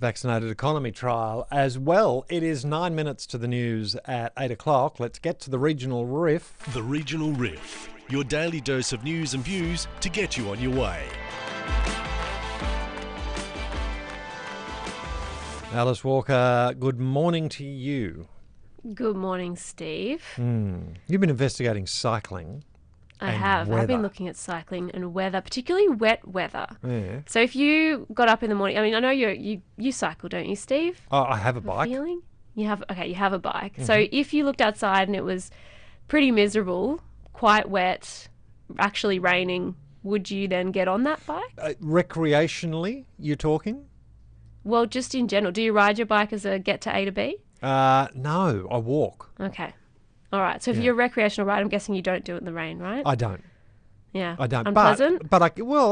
vaccinated economy trial as well. It is 9 minutes to the news at 8 o'clock. Let's get to the regional riff. The Regional Riff, your daily dose of news and views to get you on your way. Alice Walker, good morning to you. Good morning, Steve. You've been investigating cycling. I and have. I've been weather. looking at cycling and weather, particularly wet weather. Yeah. So if you got up in the morning, I mean, I know you cycle, don't you, Steve? Oh, I have a Have bike. feeling? You have a bike. So if you looked outside and it was pretty miserable, quite wet, actually raining, would you then get on that bike? Recreationally, you're talking? Well, just in general, do you ride your bike as a get to A to B? No, I walk. Okay. All right. So if you're a recreational ride, I'm guessing you don't do it in the rain, right? I don't. Yeah. I don't. Unpleasant? But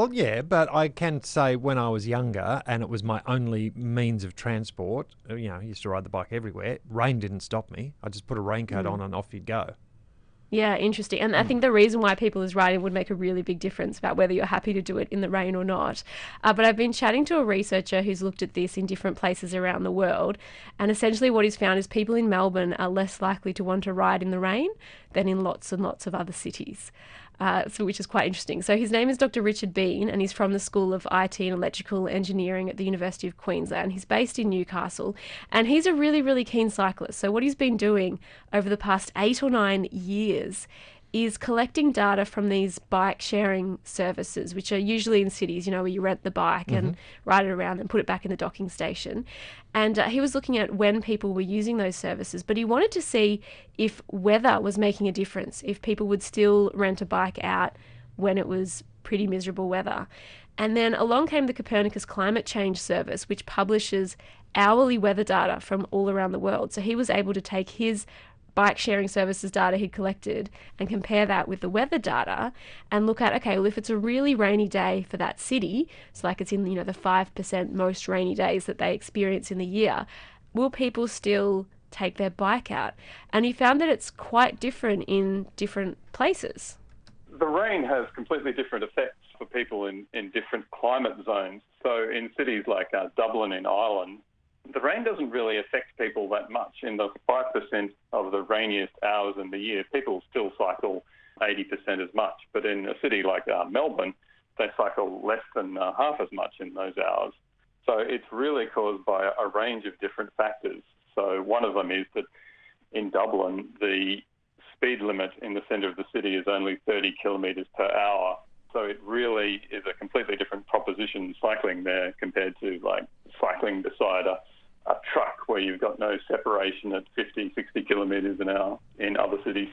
I can say when I was younger and it was my only means of transport, I used to ride the bike everywhere. Rain didn't stop me. I just put a raincoat on and off you'd go. Yeah, interesting. And I think the reason why people is riding would make a really big difference about whether you're happy to do it in the rain or not. But I've been chatting to a researcher who's looked at this in different places around the world. And essentially what he's found is people in Melbourne are less likely to want to ride in the rain than in lots and lots of other cities. Which is quite interesting. So his name is Dr. Richard Bean, and he's from the School of IT and Electrical Engineering at the University of Queensland. He's based in Newcastle, and he's a really, really keen cyclist. So what he's been doing over the past 8 or 9 years is collecting data from these bike sharing services, which are usually in cities, where you rent the bike and ride it around and put it back in the docking station. And he was looking at when people were using those services, but he wanted to see if weather was making a difference, if people would still rent a bike out when it was pretty miserable weather. And then along came the Copernicus Climate Change Service, which publishes hourly weather data from all around the world. So he was able to take his bike sharing services data he'd collected and compare that with the weather data and look at, okay, well, if it's a really rainy day for that city, so like it's in, the 5% most rainy days that they experience in the year, will people still take their bike out? And he found that it's quite different in different places. The rain has completely different effects for people in different climate zones. So in cities like Dublin in Ireland, the rain doesn't really affect people that much. In the 5% of the rainiest hours in the year, people still cycle 80% as much. But in a city like Melbourne, they cycle less than half as much in those hours. So it's really caused by a range of different factors. So one of them is that in Dublin, the speed limit in the centre of the city is only 30 kilometres per hour. So it really is a completely different proposition cycling there compared to like cycling beside a truck where you've got no separation at 50, 60 kilometres an hour in other cities.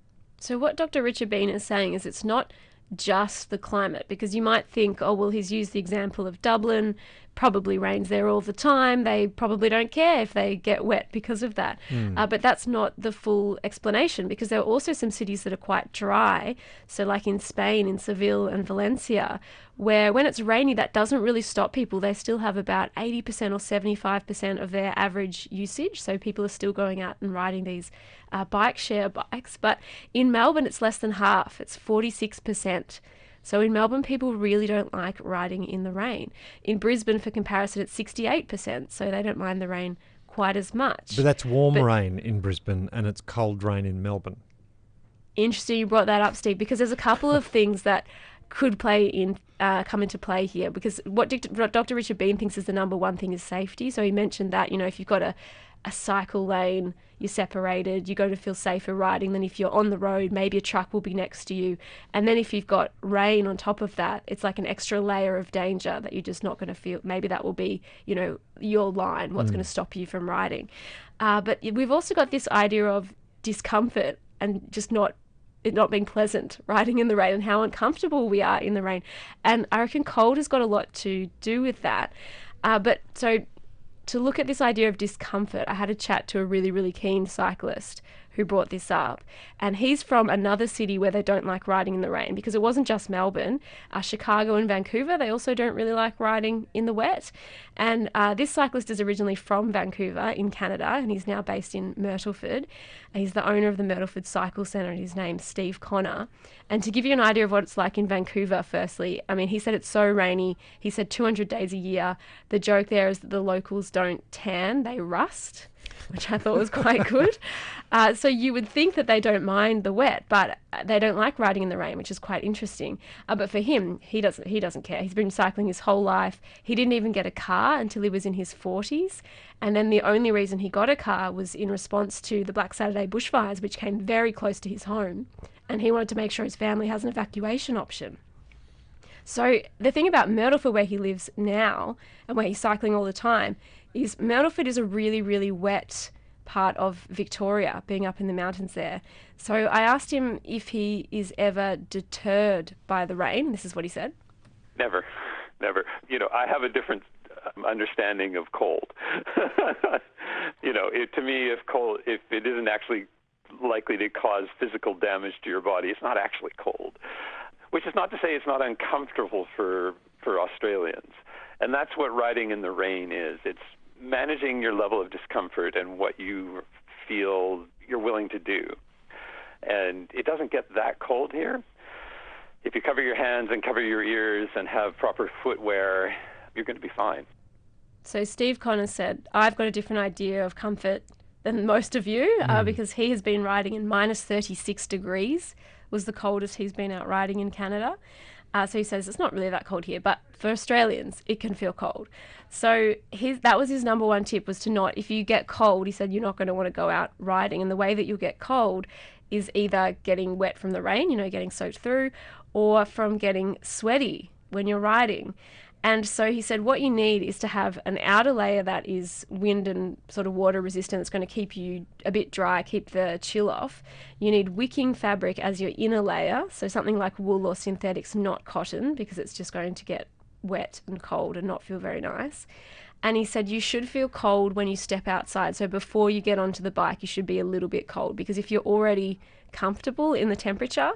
So what Dr. Richard Bean is saying is it's not just the climate, because you might think, oh, well, he's used the example of Dublin, probably rains there all the time. They probably don't care if they get wet because of that. But that's not the full explanation, because there are also some cities that are quite dry. So like in Spain, in Seville and Valencia, where when it's rainy, that doesn't really stop people. They still have about 80% or 75% of their average usage. So people are still going out and riding these bike share bikes. But in Melbourne, it's less than half. It's 46%. So in Melbourne, people really don't like riding in the rain. In Brisbane, for comparison, it's 68%, so they don't mind the rain quite as much. But that's warm rain in Brisbane and it's cold rain in Melbourne. Interesting you brought that up, Steve, because there's a couple of things that could come into play here, because what Dr. Richard Bean thinks is the number one thing is safety. So he mentioned that, if you've got a cycle lane, you're separated, you're going to feel safer riding than if you're on the road. Maybe a truck will be next to you. And then if you've got rain on top of that, it's like an extra layer of danger that you're just not going to feel. Maybe that will be, your line, what's going to stop you from riding. But we've also got this idea of discomfort and just it not being pleasant riding in the rain, and how uncomfortable we are in the rain. And I reckon cold has got a lot to do with that. But so to look at this idea of discomfort, I had a chat to a really, really keen cyclist who brought this up, and he's from another city where they don't like riding in the rain, because it wasn't just Melbourne. Chicago and Vancouver, they also don't really like riding in the wet. And this cyclist is originally from Vancouver in Canada, and he's now based in Myrtleford. He's the owner of the Myrtleford Cycle Centre, and his name's Steve Connor. And to give you an idea of what it's like in Vancouver, firstly, I mean, he said it's so rainy. He said 200 days a year. The joke there is that the locals don't tan, they rust, which I thought was quite good. So you would think that they don't mind the wet, but they don't like riding in the rain, which is quite interesting. But for him, he doesn't care. He's been cycling his whole life. He didn't even get a car until he was in his 40s. And then the only reason he got a car was in response to the Black Saturday bushfires, which came very close to his home. And he wanted to make sure his family has an evacuation option. So the thing about Myrtleford, where he lives now and where he's cycling all the time, is Myrtleford is a really, really wet part of Victoria, being up in the mountains there. So I asked him if he is ever deterred by the rain. This is what he said. Never. I have a different understanding of cold. To me, if it isn't actually likely to cause physical damage to your body, it's not actually cold. Which is not to say it's not uncomfortable for Australians. And that's what riding in the rain is. It's managing your level of discomfort and what you feel you're willing to do. And it doesn't get that cold here. If you cover your hands and cover your ears and have proper footwear, you're going to be fine. So Steve Connor said, I've got a different idea of comfort than most of you, because he has been riding in minus 36 degrees, was the coldest he's been out riding in Canada. So he says it's not really that cold here, but for Australians, it can feel cold. So that was his number one tip, was to not, if you get cold, he said you're not going to want to go out riding. And the way that you'll get cold is either getting wet from the rain, getting soaked through, or from getting sweaty when you're riding. And so he said what you need is to have an outer layer that is wind and sort of water resistant. It's going to keep you a bit dry, keep the chill off. You need wicking fabric as your inner layer, so something like wool or synthetics, not cotton, because it's just going to get wet and cold and not feel very nice. And he said you should feel cold when you step outside. So before you get onto the bike, you should be a little bit cold, because if you're already comfortable in the temperature,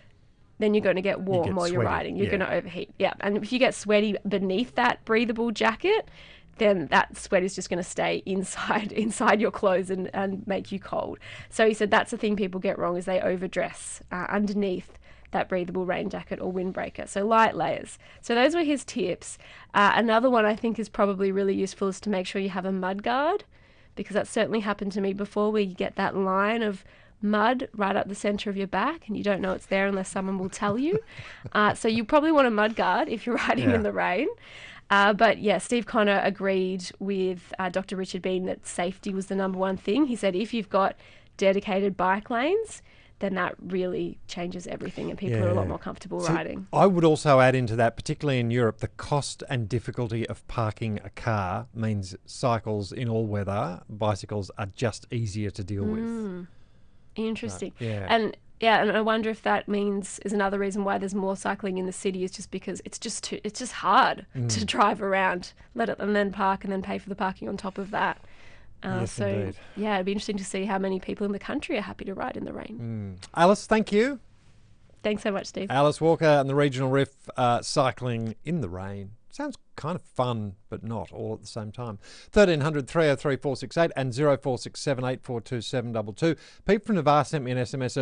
then you're going to get warm while you're riding. You're going to overheat. Yeah. And if you get sweaty beneath that breathable jacket, then that sweat is just going to stay inside your clothes and make you cold. So he said that's the thing people get wrong, is they overdress underneath that breathable rain jacket or windbreaker. So light layers. So those were his tips. Another one I think is probably really useful is to make sure you have a mud guard, because that certainly happened to me before, where you get that line of mud right up the center of your back and you don't know it's there unless someone will tell you. So you probably want a mud guard if you're riding in the rain. But yeah, Steve Connor agreed with Dr. Richard Bean that safety was the number one thing. He said if you've got dedicated bike lanes, then that really changes everything and people are a lot more comfortable riding. I would also add into that, particularly in Europe, the cost and difficulty of parking a car means cycles in all weather, bicycles are just easier to deal with. Interesting. And I wonder if that is another reason why there's more cycling in the city, is just because it's just hard to drive around, and then park and then pay for the parking on top of that. Yes, indeed. Yeah, it'd be interesting to see how many people in the country are happy to ride in the rain. Alice, thank you. Thanks so much, Steve. Alice Walker and the Regional Riff, cycling in the rain. Sounds kind of fun, but not all at the same time. 1300 303 468 and 0467 842 722. Pete from Navarre sent me an SMS